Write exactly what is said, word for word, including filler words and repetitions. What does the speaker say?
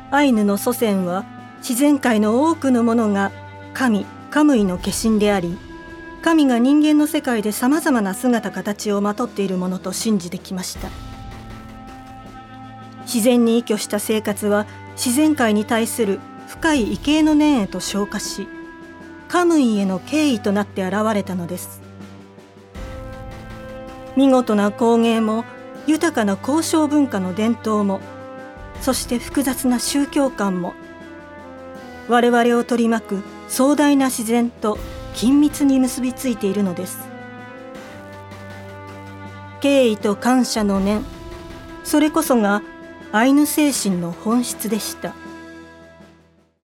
アイヌの祖先は自然界の多くのものが神カムイの化身であり、神が人間の世界でさまざまな姿形をまとっているものと信じてきました。自然に依拠した生活は自然界に対する深い畏敬の念へと昇華し、カムイへの敬意となって現れたのです。見事な工芸も豊かな交渉文化の伝統も、そして複雑な宗教観も、我々を取り巻く壮大な自然と緊密に結びついているのです。敬意と感謝の念、それこそがアイヌ精神の本質でした。